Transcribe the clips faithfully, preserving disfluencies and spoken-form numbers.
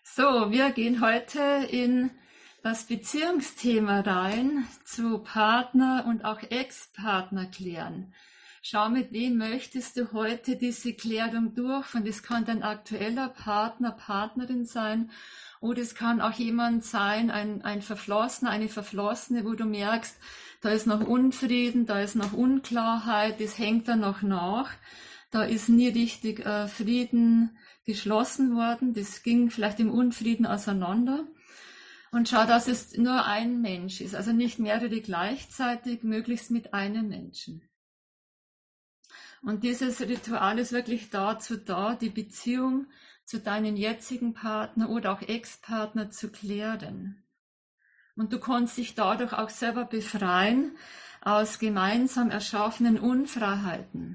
So, wir gehen heute in das Beziehungsthema rein zu Partner und auch Ex-Partner klären. Schau, mit wem möchtest du heute diese Klärung durchführen? Das kann dein aktueller Partner, Partnerin sein, oder es kann auch jemand sein, ein, ein Verflossener, eine Verflossene, wo du merkst, da ist noch Unfrieden, da ist noch Unklarheit, das hängt da noch nach. Da ist nie richtig äh, Frieden geschlossen worden. Das ging vielleicht im Unfrieden auseinander. Und schau, dass es nur ein Mensch ist, also nicht mehrere gleichzeitig, möglichst mit einem Menschen. Und dieses Ritual ist wirklich dazu da, die Beziehung zu deinem jetzigen Partner oder auch Ex-Partner zu klären. Und du kannst dich dadurch auch selber befreien aus gemeinsam erschaffenen Unfreiheiten.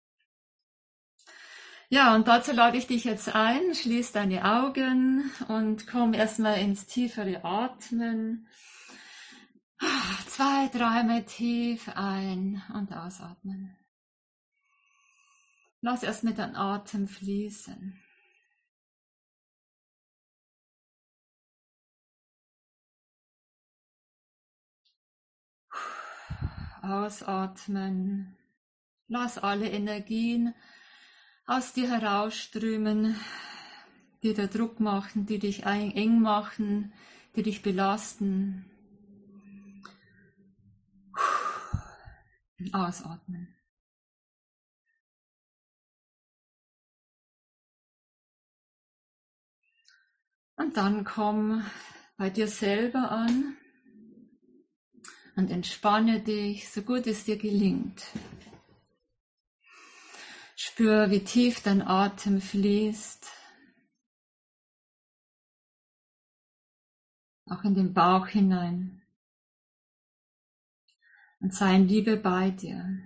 Ja, und dazu lade ich dich jetzt ein, schließ deine Augen und komm erstmal ins tiefere Atmen. Zwei, dreimal tief ein- und ausatmen. Lass erst mit deinem Atem fließen. Ausatmen. Lass alle Energien aus dir herausströmen, die dir Druck machen, die dich eng machen, die dich belasten. Ausatmen. Und dann komm bei dir selber an und entspanne dich, so gut es dir gelingt. Spür, wie tief dein Atem fließt, auch in den Bauch hinein. Und sei in Liebe bei dir.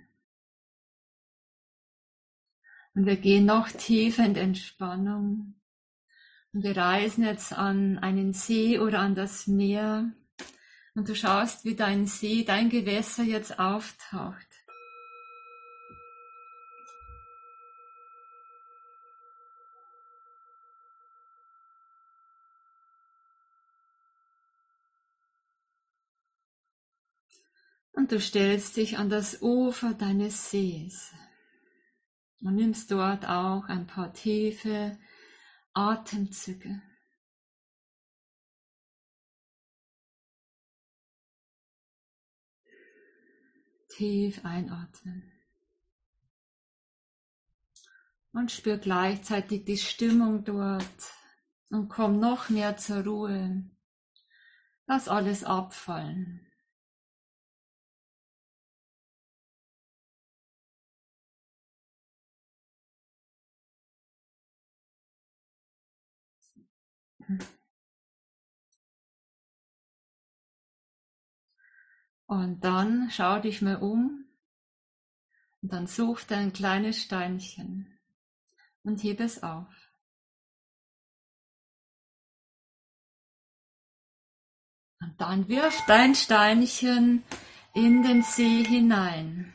Und wir gehen noch tiefer in die Entspannung. Und wir reisen jetzt an einen See oder an das Meer. Und du schaust, wie dein See, dein Gewässer jetzt auftaucht. Und du stellst dich an das Ufer deines Sees und nimmst dort auch ein paar tiefe Atemzüge. Tief einatmen. Und spür gleichzeitig die Stimmung dort und komm noch mehr zur Ruhe. Lass alles abfallen. Und dann schau dich mal um und dann such dir ein kleines Steinchen und heb es auf. Und dann wirf dein Steinchen in den See hinein.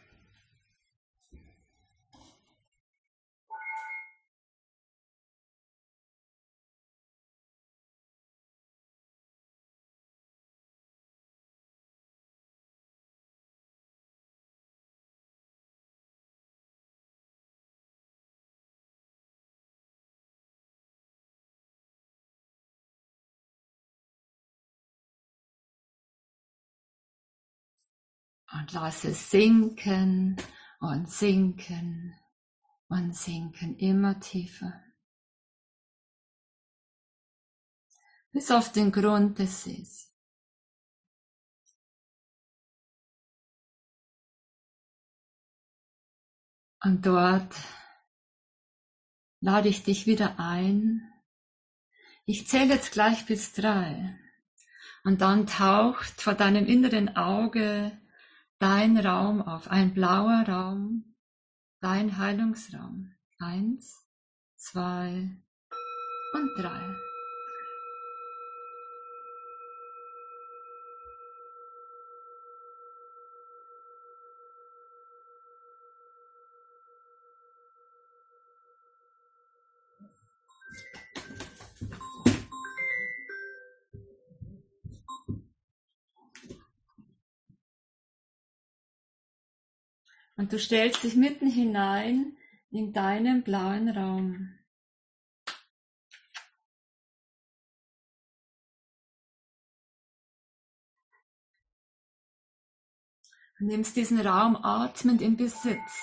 Und lass es sinken und sinken und sinken immer tiefer. Bis auf den Grund des Sees. Und dort lade ich dich wieder ein. Ich zähle jetzt gleich bis drei. Und dann taucht vor deinem inneren Auge dein Raum auf, ein blauer Raum, dein Heilungsraum. Eins, zwei und drei. Und du stellst dich mitten hinein in deinen blauen Raum. Du nimmst diesen Raum atmend in Besitz.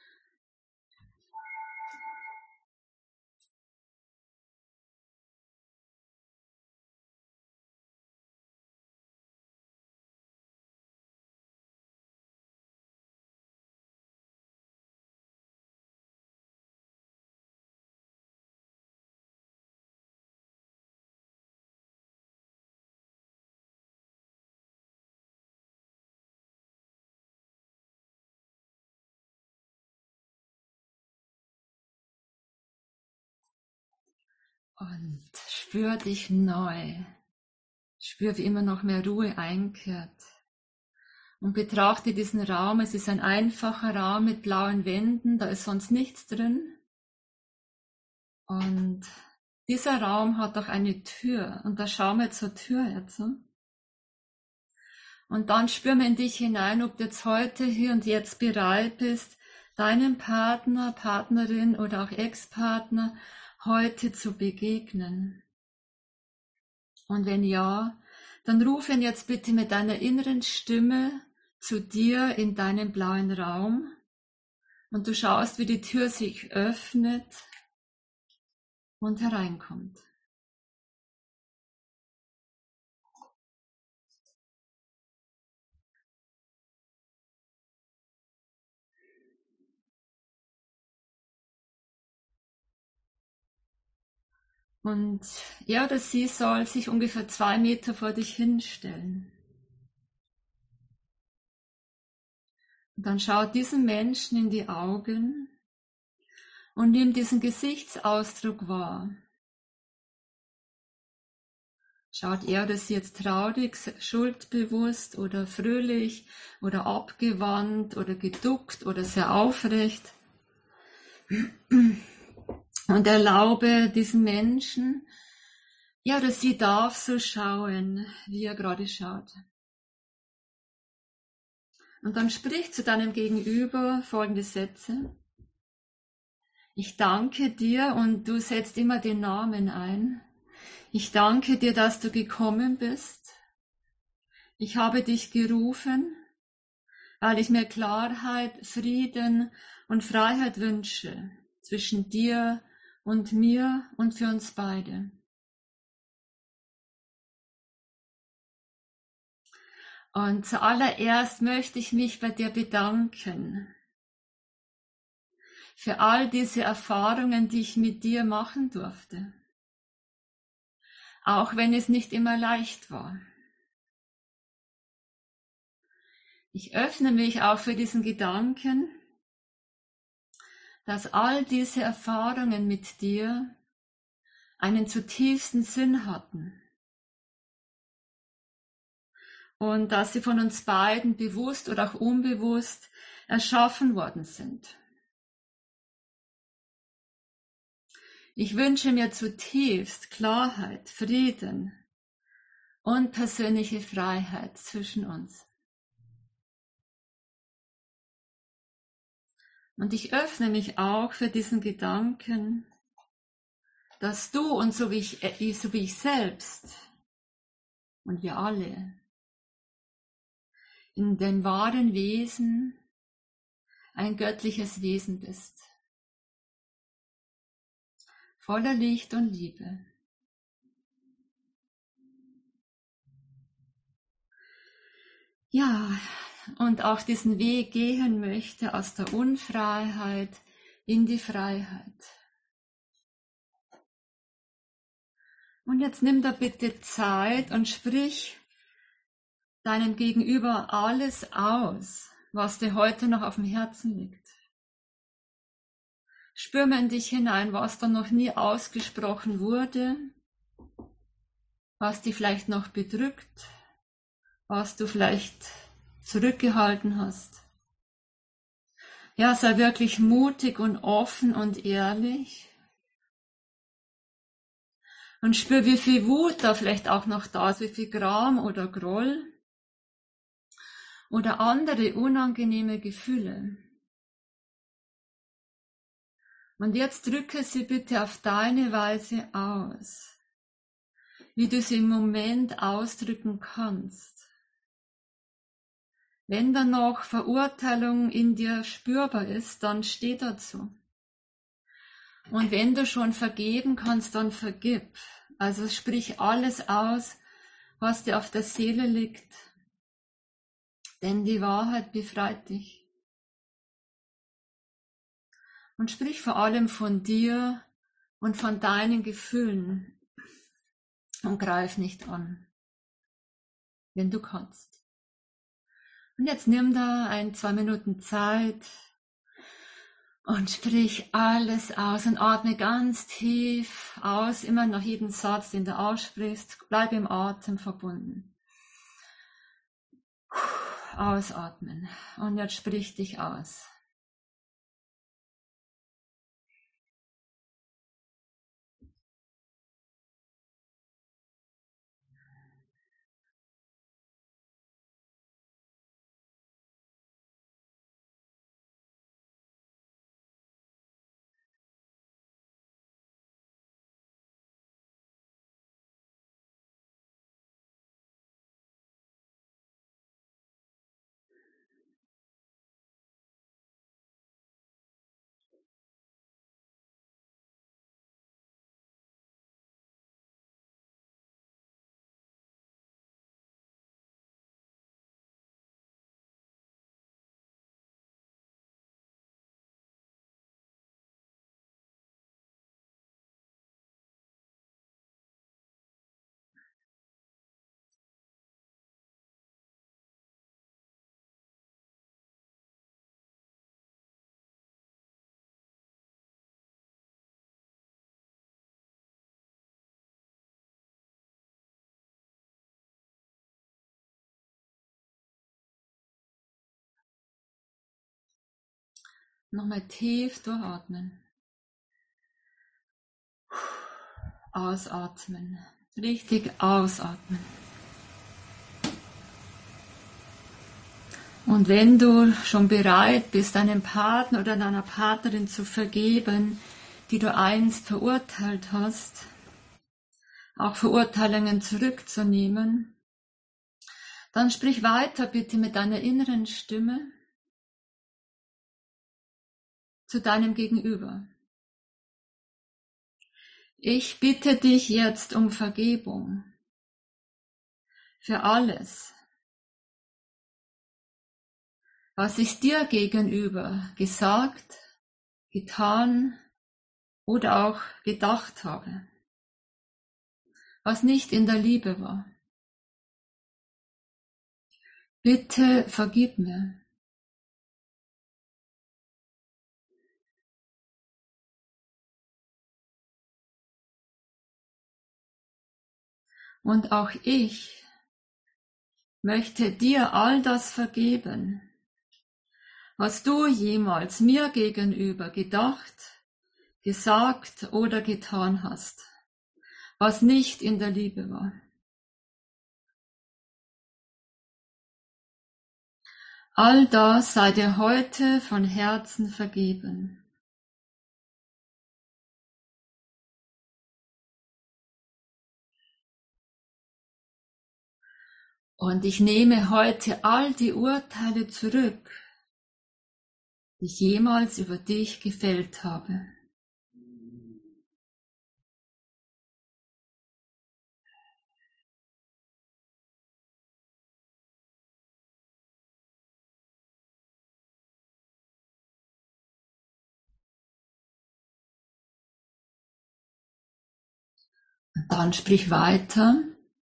Und spür dich neu. Spür, wie immer noch mehr Ruhe einkehrt. Und betrachte diesen Raum. Es ist ein einfacher Raum mit blauen Wänden. Da ist sonst nichts drin. Und dieser Raum hat auch eine Tür. Und da schauen wir zur Tür jetzt. Und dann spür wir in dich hinein, ob du jetzt heute, hier und jetzt bereit bist, deinem Partner, Partnerin oder auch Ex-Partner heute zu begegnen. Und wenn ja, dann ruf ihn jetzt bitte mit deiner inneren Stimme zu dir in deinen blauen Raum und du schaust, wie die Tür sich öffnet und hereinkommt. Und er oder sie soll sich ungefähr zwei Meter vor dich hinstellen. Und dann schau diesen Menschen in die Augen und nimm diesen Gesichtsausdruck wahr. Schaut er oder sie jetzt traurig, schuldbewusst oder fröhlich oder abgewandt oder geduckt oder sehr aufrecht? Und erlaube diesen Menschen, ja, oder sie darf so schauen, wie er gerade schaut. Und dann sprich zu deinem Gegenüber folgende Sätze. Ich danke dir, und du setzt immer den Namen ein. Ich danke dir, dass du gekommen bist. Ich habe dich gerufen, weil ich mir Klarheit, Frieden und Freiheit wünsche zwischen dir und mir und für uns beide. Und zuallererst möchte ich mich bei dir bedanken für all diese Erfahrungen, die ich mit dir machen durfte, auch wenn es nicht immer leicht war. Ich öffne mich auch für diesen Gedanken, dass all diese Erfahrungen mit dir einen zutiefsten Sinn hatten und dass sie von uns beiden bewusst oder auch unbewusst erschaffen worden sind. Ich wünsche mir zutiefst Klarheit, Frieden und persönliche Freiheit zwischen uns. Und ich öffne mich auch für diesen Gedanken, dass du und so wie ich, so wie ich selbst und wir alle in dem wahren Wesen ein göttliches Wesen bist, voller Licht und Liebe. Ja, und auch diesen Weg gehen möchte aus der Unfreiheit in die Freiheit. Und jetzt nimm da bitte Zeit und sprich deinem Gegenüber alles aus, was dir heute noch auf dem Herzen liegt. Spür mal in dich hinein, was da noch nie ausgesprochen wurde, was dich vielleicht noch bedrückt, was du vielleicht zurückgehalten hast. Ja, sei wirklich mutig und offen und ehrlich. Und spür, wie viel Wut da vielleicht auch noch da ist, wie viel Gram oder Groll oder andere unangenehme Gefühle. Und jetzt drücke sie bitte auf deine Weise aus, wie du sie im Moment ausdrücken kannst. Wenn da noch Verurteilung in dir spürbar ist, dann steh dazu. Und wenn du schon vergeben kannst, dann vergib. Also sprich alles aus, was dir auf der Seele liegt. Denn die Wahrheit befreit dich. Und sprich vor allem von dir und von deinen Gefühlen. Und greif nicht an, wenn du kannst. Und jetzt nimm da ein, zwei Minuten Zeit und sprich alles aus und atme ganz tief aus, immer nach jedem Satz, den du aussprichst. Bleib im Atem verbunden. Ausatmen. Und jetzt sprich dich aus. Nochmal tief durchatmen. Ausatmen. Richtig ausatmen. Und wenn du schon bereit bist, deinem Partner oder deiner Partnerin zu vergeben, die du einst verurteilt hast, auch Verurteilungen zurückzunehmen, dann sprich weiter bitte mit deiner inneren Stimme zu deinem Gegenüber. Ich bitte dich jetzt um Vergebung für alles, was ich dir gegenüber gesagt, getan oder auch gedacht habe, was nicht in der Liebe war. Bitte vergib mir. Und auch ich möchte dir all das vergeben, was du jemals mir gegenüber gedacht, gesagt oder getan hast, was nicht in der Liebe war. All das sei dir heute von Herzen vergeben. Und ich nehme heute all die Urteile zurück, die ich jemals über dich gefällt habe. Und dann sprich weiter.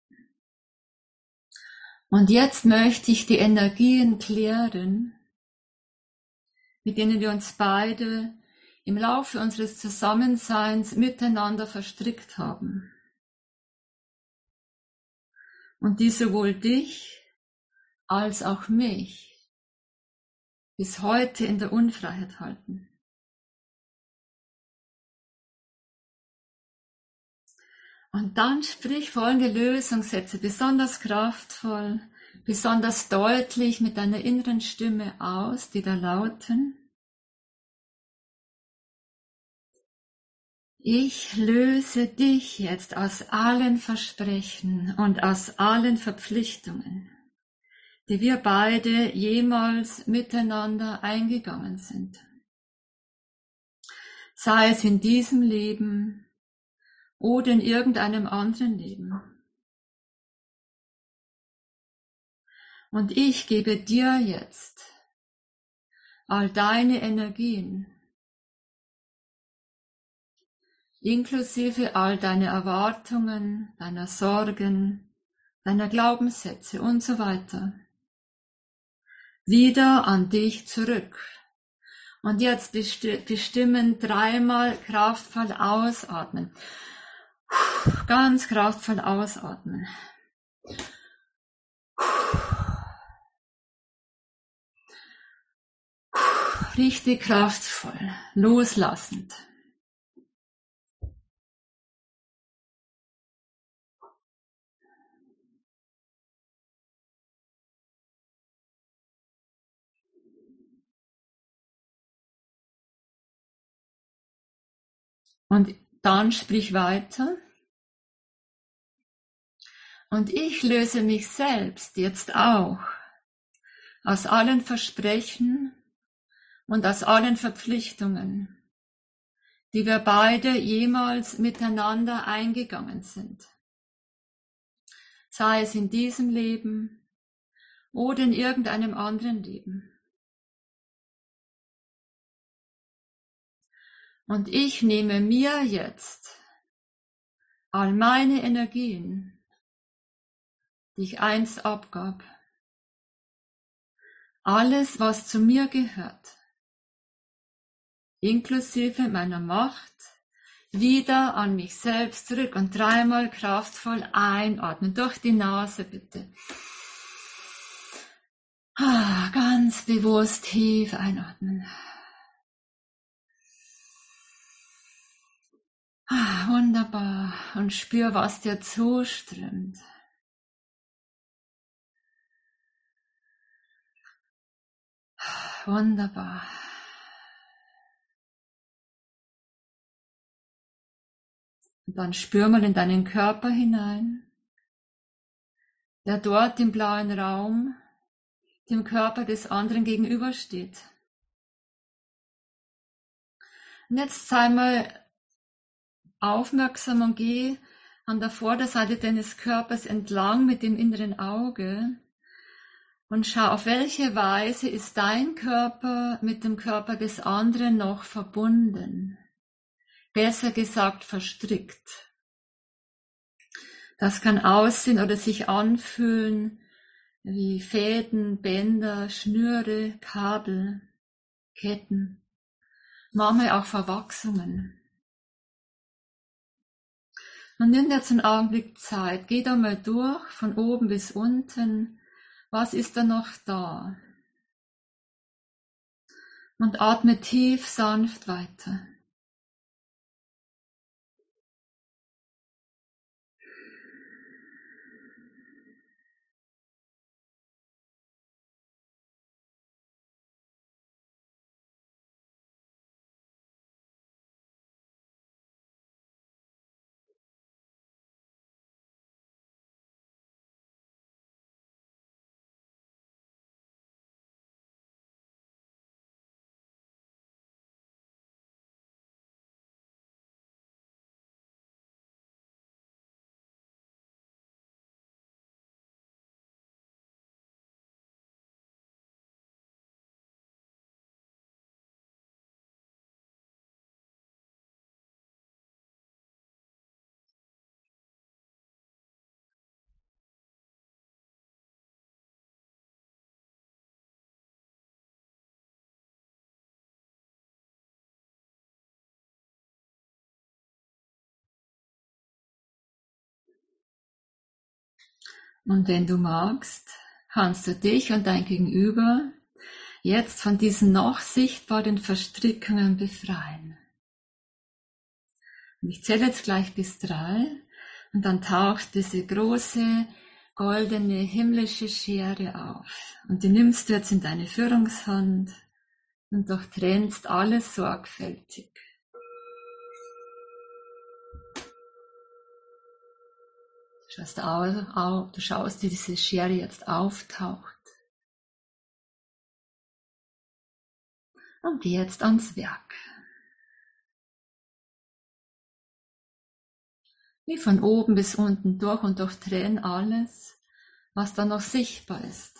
Und jetzt möchte ich die Energien klären, mit denen wir uns beide im Laufe unseres Zusammenseins miteinander verstrickt haben. Und die sowohl dich als auch mich bis heute in der Unfreiheit halten. Und dann sprich folgende Lösungssätze besonders kraftvoll, besonders deutlich mit deiner inneren Stimme aus, die da lauten: Ich löse dich jetzt aus allen Versprechen und aus allen Verpflichtungen, die wir beide jemals miteinander eingegangen sind. Sei es in diesem Leben oder in irgendeinem anderen Leben. Und ich gebe dir jetzt all deine Energien, inklusive all deine Erwartungen, deiner Sorgen, deiner Glaubenssätze und so weiter, wieder an dich zurück. Und jetzt bestimmen dreimal kraftvoll ausatmen. Ganz kraftvoll ausatmen. Richtig kraftvoll, loslassend. Und dann sprich weiter. Und ich löse mich selbst jetzt auch aus allen Versprechen und aus allen Verpflichtungen, die wir beide jemals miteinander eingegangen sind. Sei es in diesem Leben oder in irgendeinem anderen Leben. Und ich nehme mir jetzt all meine Energien, die ich einst abgab, alles, was zu mir gehört, inklusive meiner Macht, wieder an mich selbst zurück und dreimal kraftvoll einatmen, durch die Nase bitte. Ah, ganz bewusst tief einatmen. Ah, wunderbar. Und spür, was dir zuströmt. Wunderbar. Und dann spür mal in deinen Körper hinein, der dort im blauen Raum dem Körper des anderen gegenübersteht. Und jetzt sei mal aufmerksam und geh an der Vorderseite deines Körpers entlang mit dem inneren Auge und schau, auf welche Weise ist dein Körper mit dem Körper des anderen noch verbunden. Besser gesagt, verstrickt. Das kann aussehen oder sich anfühlen wie Fäden, Bänder, Schnüre, Kabel, Ketten, manchmal auch Verwachsungen. Und nimm jetzt einen Augenblick Zeit, geh da mal durch, von oben bis unten, was ist da noch da? Und atme tief, sanft weiter. Und wenn du magst, kannst du dich und dein Gegenüber jetzt von diesen noch sichtbaren Verstrickungen befreien. Und ich zähle jetzt gleich bis drei und dann taucht diese große, goldene, himmlische Schere auf. Und die nimmst du jetzt in deine Führungshand und durchtrennst alles sorgfältig. Schaust au, au, du schaust, wie diese Schere jetzt auftaucht. Und geh jetzt ans Werk. Wie von oben bis unten durch und durchtrenn alles, was da noch sichtbar ist.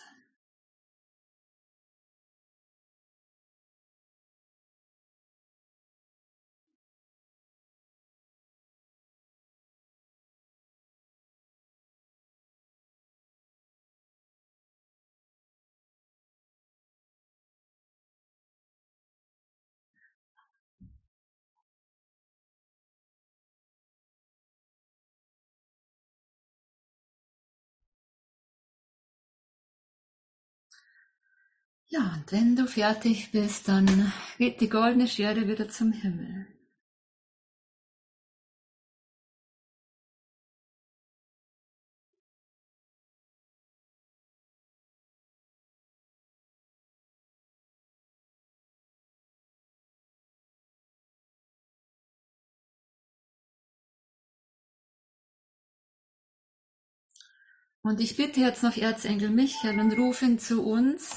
Ja, und wenn du fertig bist, dann geht die goldene Schere wieder zum Himmel. Und ich bitte jetzt noch Erzengel Michael und rufe ihn zu uns.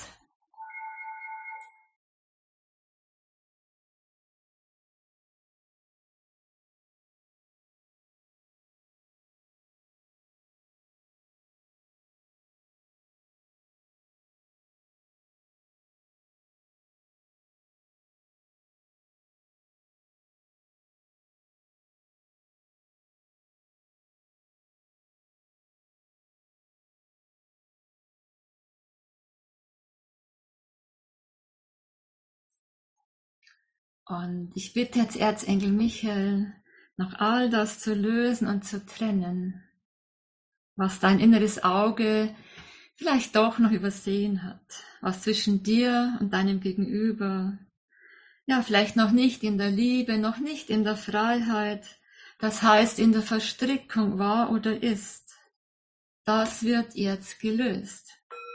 Und ich bitte jetzt Erzengel Michael, noch all das zu lösen und zu trennen, was dein inneres Auge vielleicht doch noch übersehen hat, was zwischen dir und deinem Gegenüber, ja, vielleicht noch nicht in der Liebe, noch nicht in der Freiheit, das heißt in der Verstrickung war oder ist. Das wird jetzt gelöst.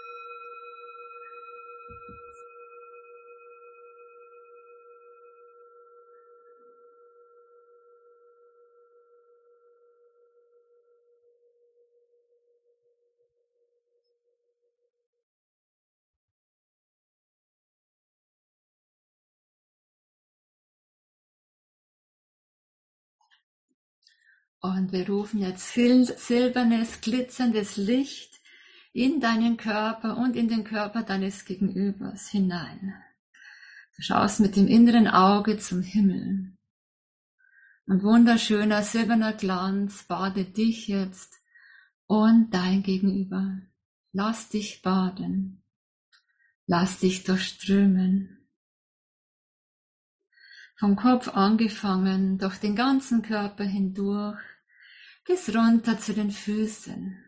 Und wir rufen jetzt silbernes, glitzerndes Licht in deinen Körper und in den Körper deines Gegenübers hinein. Du schaust mit dem inneren Auge zum Himmel. Und wunderschöner silberner Glanz badet dich jetzt und dein Gegenüber. Lass dich baden. Lass dich durchströmen. Vom Kopf angefangen, durch den ganzen Körper hindurch, bis runter zu den Füßen.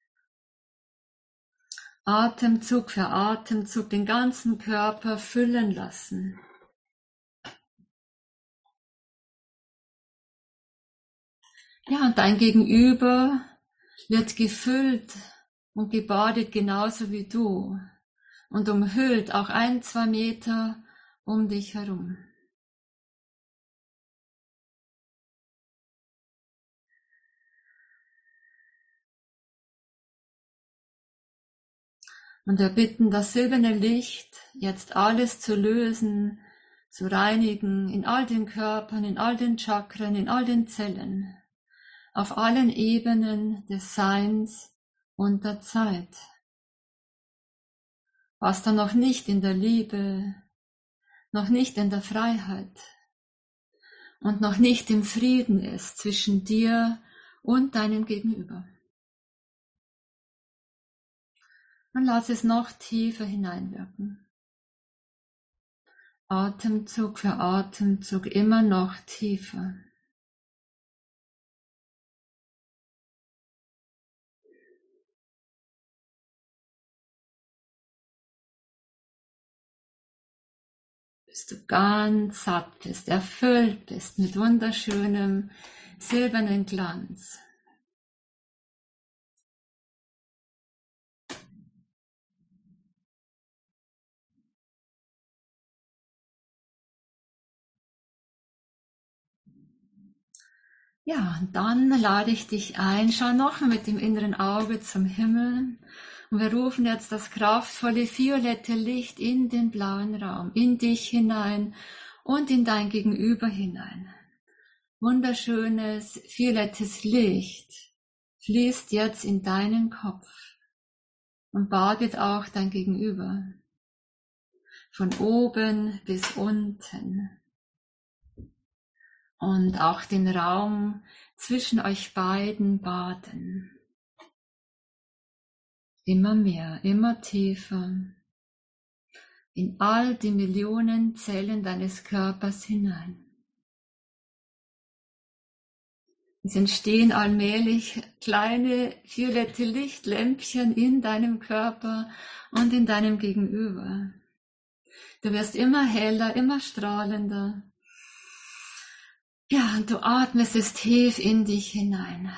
Atemzug für Atemzug den ganzen Körper füllen lassen. Ja, und dein Gegenüber wird gefüllt und gebadet genauso wie du und umhüllt auch ein, zwei Meter um dich herum. Und wir bitten das silberne Licht, jetzt alles zu lösen, zu reinigen, in all den Körpern, in all den Chakren, in all den Zellen, auf allen Ebenen des Seins und der Zeit. Was da noch nicht in der Liebe, noch nicht in der Freiheit und noch nicht im Frieden ist zwischen dir und deinem Gegenüber. Und lass es noch tiefer hineinwirken. Atemzug für Atemzug immer noch tiefer. Bis du ganz satt bist, erfüllt bist mit wunderschönem silbernen Glanz. Ja, und dann lade ich dich ein, schau noch mit dem inneren Auge zum Himmel. Und wir rufen jetzt das kraftvolle violette Licht in den blauen Raum, in dich hinein und in dein Gegenüber hinein. Wunderschönes violettes Licht fließt jetzt in deinen Kopf und badet auch dein Gegenüber. Von oben bis unten. Und auch den Raum zwischen euch beiden baden. Immer mehr, immer tiefer. In all die Millionen Zellen deines Körpers hinein. Es entstehen allmählich kleine violette Lichtlämpchen in deinem Körper und in deinem Gegenüber. Du wirst immer heller, immer strahlender. Ja, und du atmest es tief in dich hinein.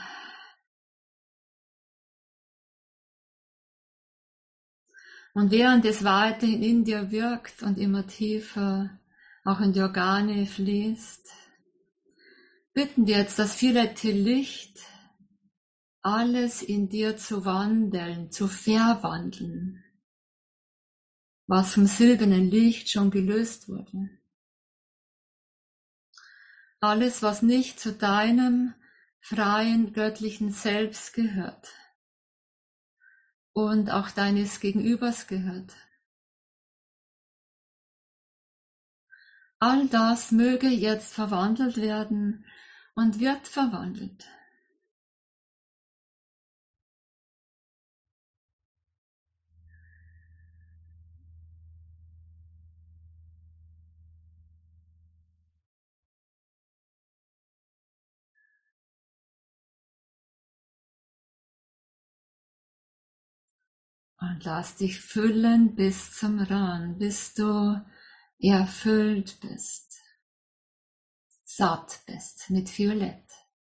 Und während es weiterhin in dir wirkt und immer tiefer auch in die Organe fließt, bitten wir jetzt das violette Licht, alles in dir zu wandeln, zu verwandeln, was vom silbernen Licht schon gelöst wurde. Alles, was nicht zu deinem freien, göttlichen Selbst gehört und auch deines Gegenübers gehört. All das möge jetzt verwandelt werden und wird verwandelt. Und lass dich füllen bis zum Rand, bis du erfüllt bist, satt bist mit Violett.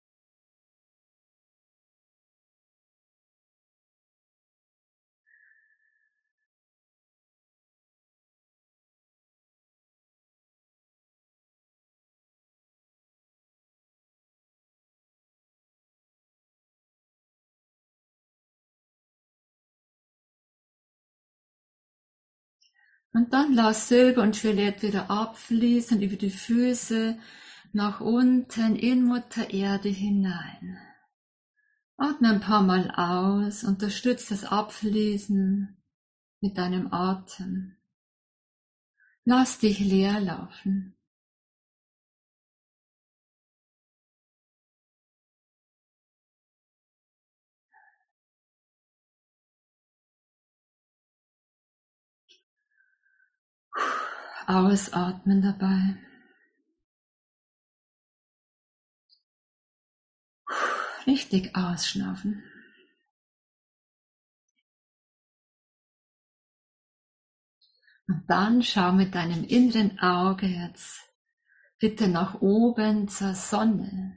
Und dann lass Silber und Violett wieder abfließen über die Füße nach unten in Mutter Erde hinein. Atme ein paar Mal aus, unterstütze das Abfließen mit deinem Atem. Lass dich leer laufen. Ausatmen dabei. Richtig ausschnaufen. Und dann schau mit deinem inneren Auge jetzt bitte nach oben zur Sonne.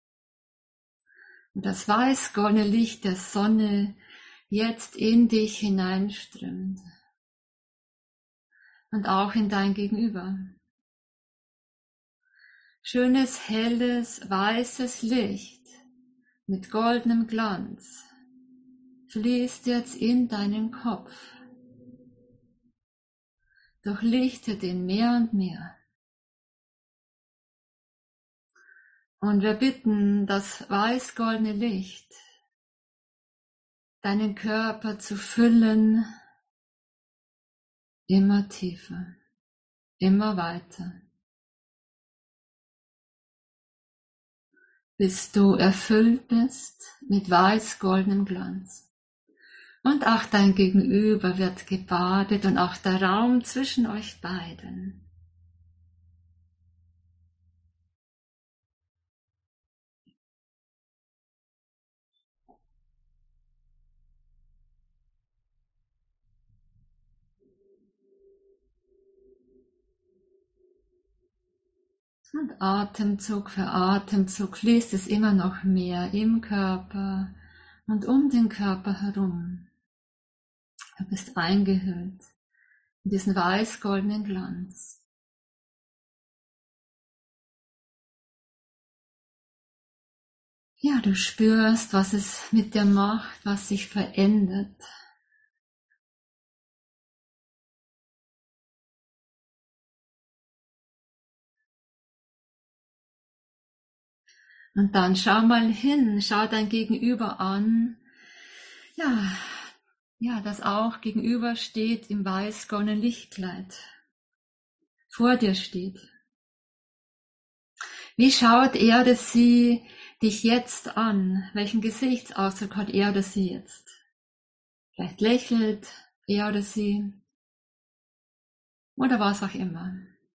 Und das weiß-goldene Licht der Sonne jetzt in dich hineinströmt. Und auch in dein Gegenüber. Schönes, helles, weißes Licht mit goldenem Glanz fließt jetzt in deinen Kopf. Durchlichtet ihn mehr und mehr. Und wir bitten das weiß-goldene Licht, deinen Körper zu füllen, immer tiefer, immer weiter, bis du erfüllt bist mit weiß-goldenem Glanz. Und auch dein Gegenüber wird gebadet und auch der Raum zwischen euch beiden. Und Atemzug für Atemzug fließt es immer noch mehr im Körper und um den Körper herum. Du bist eingehüllt in diesen weiß-goldenen Glanz. Ja, du spürst, was es mit dir macht, was sich verändert. Und dann schau mal hin, schau dein Gegenüber an. Ja, ja, das auch gegenüber steht im weiß-goldenen Lichtkleid. Vor dir steht. Wie schaut er oder sie dich jetzt an? Welchen Gesichtsausdruck hat er oder sie jetzt? Vielleicht lächelt er oder sie oder was auch immer.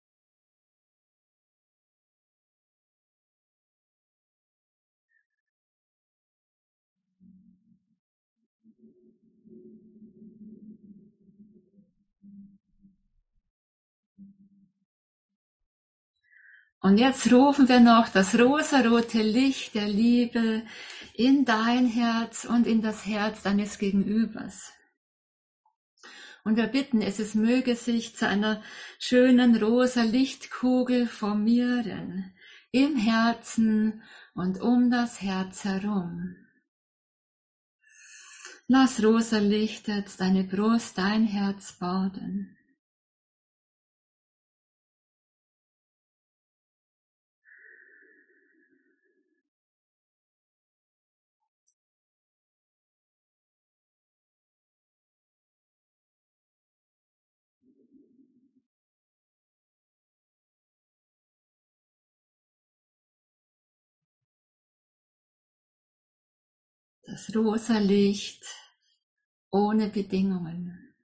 Und jetzt rufen wir noch das rosarote Licht der Liebe in dein Herz und in das Herz deines Gegenübers. Und wir bitten es, es möge sich zu einer schönen rosa Lichtkugel formieren, im Herzen und um das Herz herum. Lass rosa Licht jetzt deine Brust, dein Herz baden. Das rosa Licht ohne Bedingungen.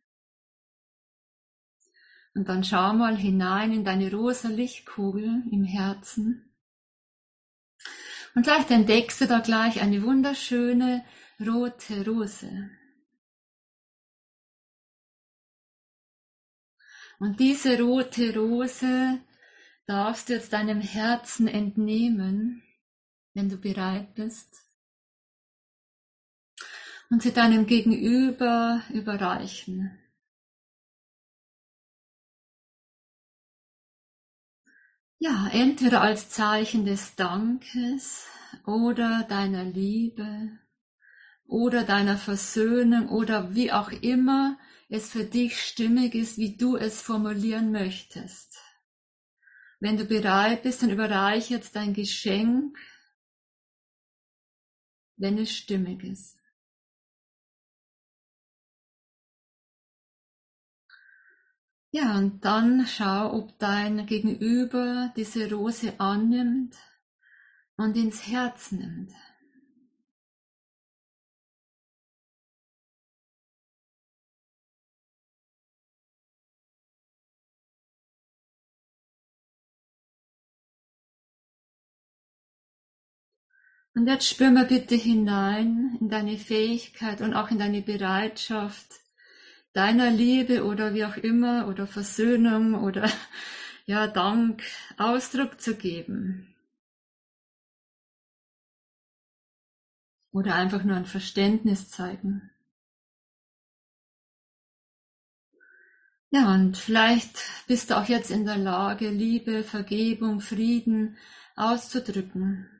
Und dann schau mal hinein in deine rosa Lichtkugel im Herzen. Und vielleicht entdeckst du da gleich eine wunderschöne rote Rose. Und diese rote Rose darfst du jetzt deinem Herzen entnehmen, wenn du bereit bist, und sie deinem Gegenüber überreichen. Ja, entweder als Zeichen des Dankes oder deiner Liebe oder deiner Versöhnung oder wie auch immer es für dich stimmig ist, wie du es formulieren möchtest. Wenn du bereit bist, dann überreiche jetzt dein Geschenk, wenn es stimmig ist. Ja, und dann schau, ob dein Gegenüber diese Rose annimmt und ins Herz nimmt. Und jetzt spür mal bitte hinein in deine Fähigkeit und auch in deine Bereitschaft, deiner Liebe oder wie auch immer oder Versöhnung oder ja Dank Ausdruck zu geben. Oder einfach nur ein Verständnis zeigen. Ja, und vielleicht bist du auch jetzt in der Lage, Liebe, Vergebung, Frieden auszudrücken.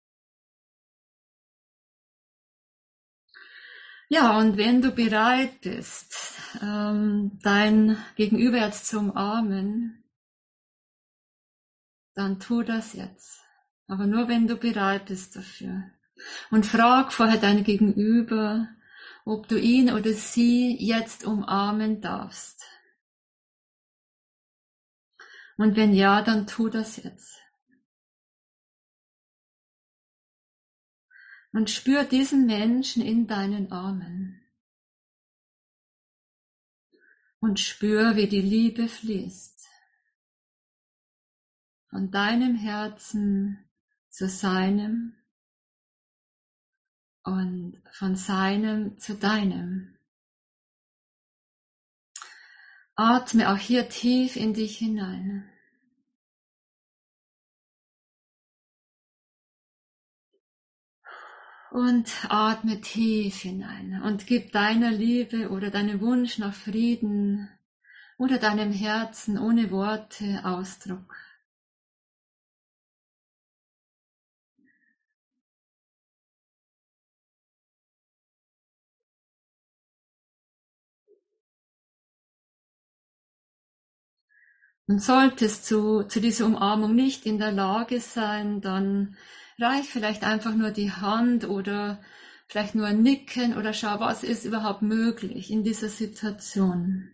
Ja, und wenn du bereit bist, ähm, dein Gegenüber jetzt zu umarmen, dann tu das jetzt. Aber nur wenn du bereit bist dafür. Und frag vorher dein Gegenüber, ob du ihn oder sie jetzt umarmen darfst. Und wenn ja, dann tu das jetzt. Und spür diesen Menschen in deinen Armen. Und spür, wie die Liebe fließt. Von deinem Herzen zu seinem und von seinem zu deinem. Atme auch hier tief in dich hinein. Und atme tief hinein und gib deiner Liebe oder deinem Wunsch nach Frieden oder deinem Herzen ohne Worte Ausdruck. Und solltest du zu dieser Umarmung nicht in der Lage sein, dann reicht vielleicht einfach nur die Hand oder vielleicht nur ein Nicken oder schau, was ist überhaupt möglich in dieser Situation.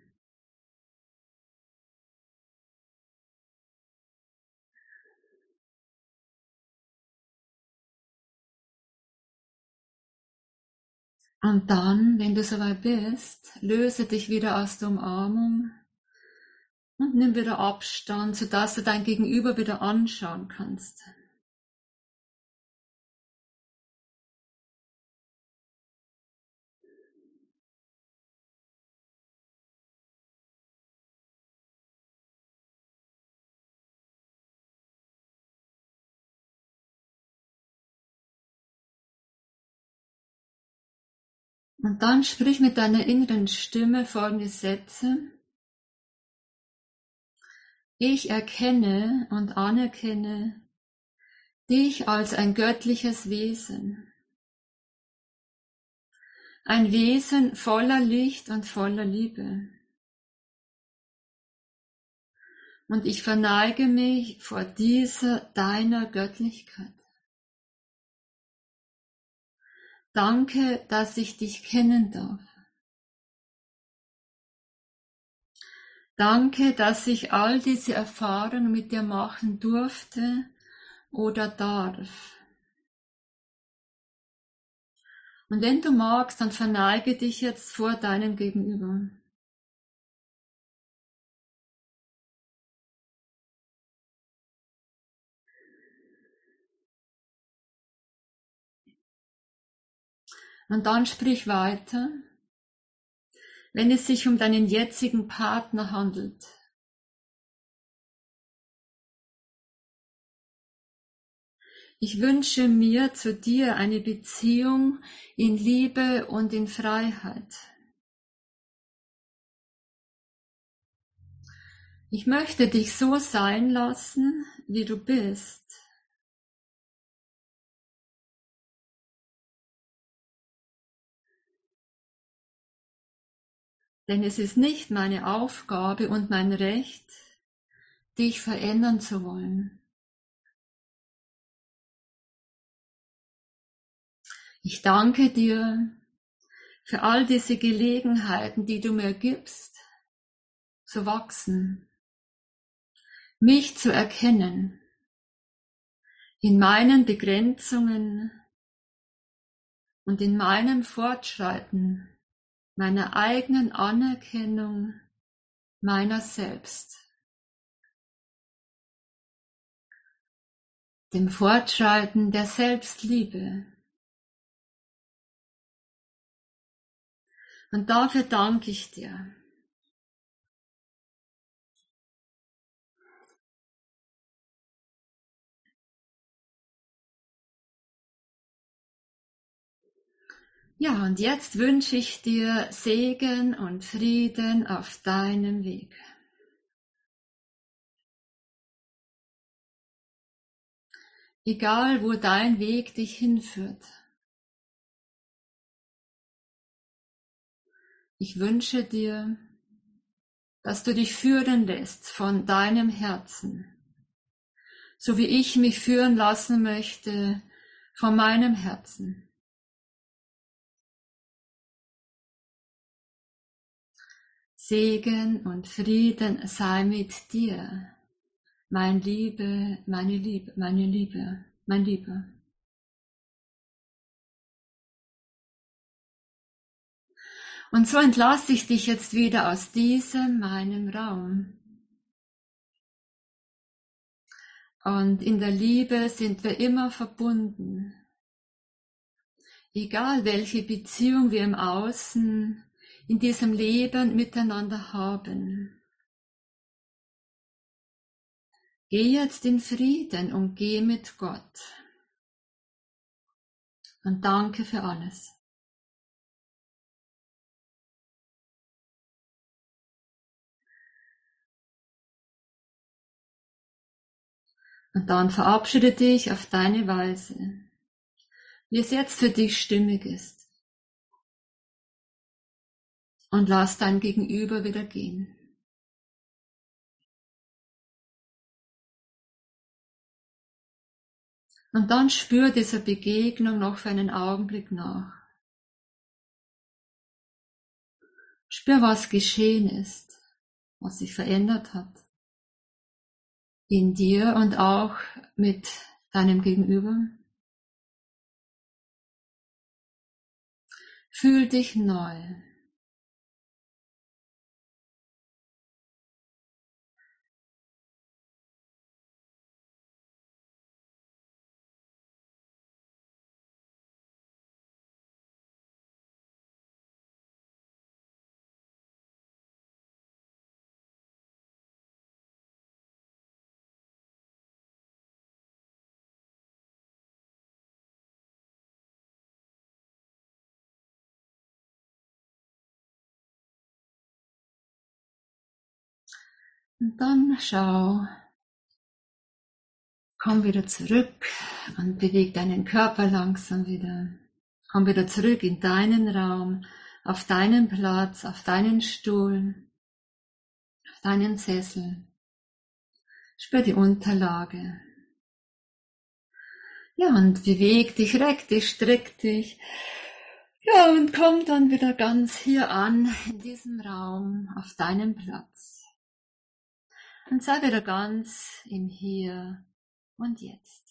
Und dann, wenn du soweit bist, löse dich wieder aus der Umarmung und nimm wieder Abstand, sodass du dein Gegenüber wieder anschauen kannst. Und dann sprich mit deiner inneren Stimme folgende Sätze. Ich erkenne und anerkenne dich als ein göttliches Wesen. Ein Wesen voller Licht und voller Liebe. Und ich verneige mich vor dieser deiner Göttlichkeit. Danke, dass ich dich kennen darf. Danke, dass ich all diese Erfahrungen mit dir machen durfte oder darf. Und wenn du magst, dann verneige dich jetzt vor deinem Gegenüber. Und dann sprich weiter. Wenn es sich um deinen jetzigen Partner handelt, ich wünsche mir zu dir eine Beziehung in Liebe und in Freiheit. Ich möchte dich so sein lassen, wie du bist. Denn es ist nicht meine Aufgabe und mein Recht, dich verändern zu wollen. Ich danke dir für all diese Gelegenheiten, die du mir gibst, zu wachsen, mich zu erkennen, in meinen Begrenzungen und in meinem Fortschreiten, meiner eigenen Anerkennung meiner selbst, dem Fortschreiten der Selbstliebe. Und dafür danke ich dir. Ja, und jetzt wünsche ich dir Segen und Frieden auf deinem Weg. Egal, wo dein Weg dich hinführt. Ich wünsche dir, dass du dich führen lässt von deinem Herzen, so wie ich mich führen lassen möchte von meinem Herzen. Segen und Frieden sei mit dir, mein Liebe, meine Liebe, meine Liebe, mein Lieber. Und so entlasse ich dich jetzt wieder aus diesem, meinem Raum. Und in der Liebe sind wir immer verbunden. Egal welche Beziehung wir im Außen in diesem Leben miteinander haben. Geh jetzt in Frieden und geh mit Gott. Und danke für alles. Und dann verabschiede dich auf deine Weise, wie es jetzt für dich stimmig ist. Und lass dein Gegenüber wieder gehen. Und dann spür dieser Begegnung noch für einen Augenblick nach. Spür, was geschehen ist, was sich verändert hat. In dir und auch mit deinem Gegenüber. Fühl dich neu. Und dann schau, komm wieder zurück und beweg deinen Körper langsam wieder. Komm wieder zurück in deinen Raum, auf deinen Platz, auf deinen Stuhl, auf deinen Sessel. Spür die Unterlage. Ja, und beweg dich, reck dich, streck dich. Ja, und komm dann wieder ganz hier an, in diesem Raum, auf deinem Platz. Und sei wieder ganz im Hier und Jetzt.